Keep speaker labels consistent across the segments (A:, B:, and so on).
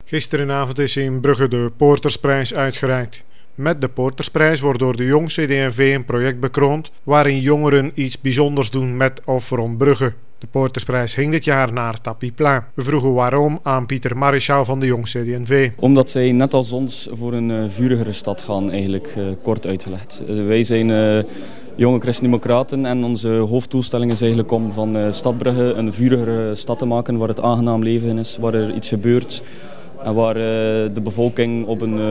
A: Gisterenavond is in Brugge de Poortersprijs uitgereikt. Met de Poortersprijs wordt door de Jong CD&V een project bekroond waarin jongeren iets bijzonders doen met of rond Brugge. De Poortersprijs ging dit jaar naar Tapis Plein. We vroegen waarom aan Pieter Marischal van de Jong CD&V.
B: Omdat zij net als ons voor een vurigere stad gaan, eigenlijk kort uitgelegd. Wij zijn jonge christendemocraten en onze hoofddoelstelling is eigenlijk om van Stad Brugge een vurigere stad te maken waar het aangenaam leven is, waar er iets gebeurt en waar de bevolking op een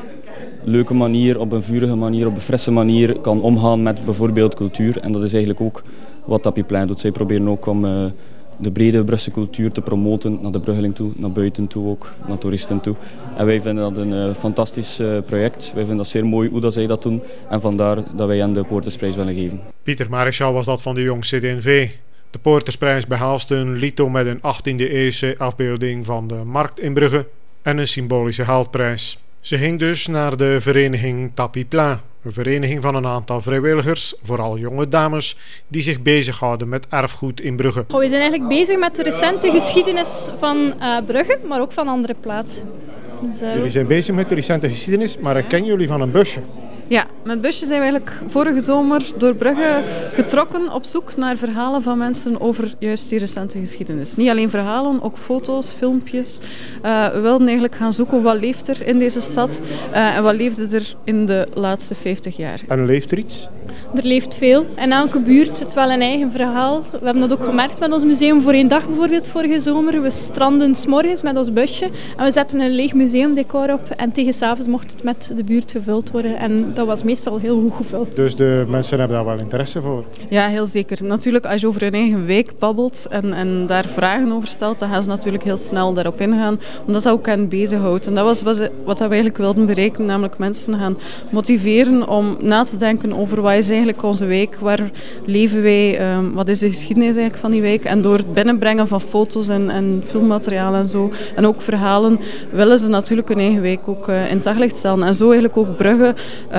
B: leuke manier, op een vurige manier, op een frisse manier kan omgaan met bijvoorbeeld cultuur. En dat is eigenlijk ook wat Tapis Plein doet. Zij proberen ook om de brede Brugse cultuur te promoten naar de Bruggeling toe, naar buiten toe ook, naar toeristen toe. En wij vinden dat een fantastisch project. Wij vinden dat zeer mooi hoe dat zij dat doen en vandaar dat wij hen de Poortersprijs willen geven.
A: Pieter Marischal was dat van de Jong CD&V. De Poortersprijs behaalt een lito met een 18e eeuwse afbeelding van de markt in Brugge en een symbolische haaldprijs. Ze ging dus naar de vereniging Tapis Plein, een vereniging van een aantal vrijwilligers, vooral jonge dames, die zich bezighouden met erfgoed in Brugge.
C: We zijn eigenlijk bezig met de recente geschiedenis van Brugge, maar ook van andere plaatsen. Dus,
A: Jullie zijn bezig met de recente geschiedenis, maar herkennen jullie van een busje?
D: Ja, met het busje zijn we eigenlijk vorige zomer door Brugge getrokken op zoek naar verhalen van mensen over juist die recente geschiedenis. Niet alleen verhalen, ook foto's, filmpjes. We wilden eigenlijk gaan zoeken wat leeft er in deze stad en wat leefde er in de laatste 50 jaar.
A: En leeft er iets?
C: Er leeft veel. In elke buurt zit wel een eigen verhaal. We hebben dat ook gemerkt met ons museum voor één dag bijvoorbeeld vorige zomer. We stranden 's morgens met ons busje en we zetten een leeg museumdecor op. En tegen 's avonds mocht het met de buurt gevuld worden. En dat was meestal heel goed gevuld.
A: Dus de mensen hebben daar wel interesse voor?
D: Ja, heel zeker. Natuurlijk, als je over hun eigen wijk babbelt en daar vragen over stelt, dan gaan ze natuurlijk heel snel daarop ingaan, omdat dat ook hen bezighoudt. En dat was wat we eigenlijk wilden bereiken, namelijk mensen gaan motiveren om na te denken over wat is eigenlijk onze wijk, waar leven wij, wat is de geschiedenis eigenlijk van die wijk. En door het binnenbrengen van foto's en filmmateriaal en zo, en ook verhalen, willen ze natuurlijk hun eigen wijk ook in het daglicht stellen. En zo eigenlijk ook Brugge,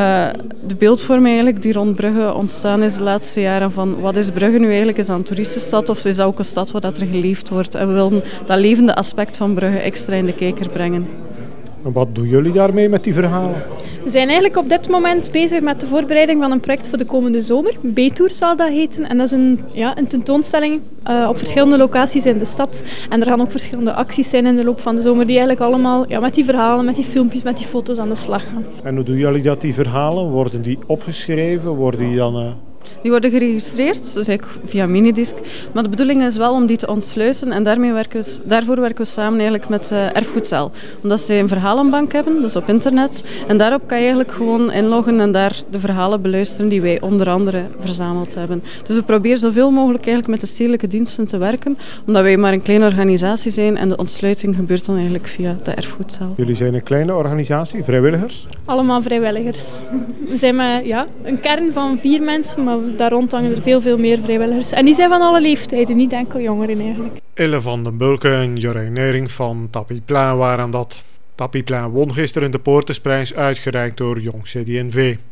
D: de beeldvorming eigenlijk die rond Brugge ontstaan is de laatste jaren van wat is Brugge nu eigenlijk? Is dat een toeristenstad of is dat ook een stad waar dat er geleefd wordt? En we wilden dat levende aspect van Brugge extra in de kijker brengen.
A: En wat doen jullie daarmee met die verhalen?
C: We zijn eigenlijk op dit moment bezig met de voorbereiding van een project voor de komende zomer. B-Tour zal dat heten. En dat is een tentoonstelling op verschillende locaties in de stad. En er gaan ook verschillende acties zijn in de loop van de zomer die eigenlijk allemaal met die verhalen, met die filmpjes, met die foto's aan de slag gaan.
A: En hoe doen jullie dat, die verhalen? Worden die opgeschreven? Worden die dan...
D: Die worden geregistreerd, dus eigenlijk via minidisc. Maar de bedoeling is wel om die te ontsluiten en daarvoor werken we samen eigenlijk met Erfgoedcel. Omdat ze een verhalenbank hebben, dus op internet. En daarop kan je eigenlijk gewoon inloggen en daar de verhalen beluisteren die wij onder andere verzameld hebben. Dus we proberen zoveel mogelijk eigenlijk met de stedelijke diensten te werken, omdat wij maar een kleine organisatie zijn en de ontsluiting gebeurt dan eigenlijk via de Erfgoedcel.
A: Jullie zijn een kleine organisatie, vrijwilligers?
C: Allemaal vrijwilligers. We zijn met een kern van 4 mensen, maar daar rond hangen er veel meer vrijwilligers. En die zijn van alle leeftijden, niet enkel jongeren eigenlijk.
A: Elle van den Bulke en Jorijn Nering van Tapis Plein waren dat. Tapis Plein won gisteren de Poortersprijs uitgereikt door Jong CD&V.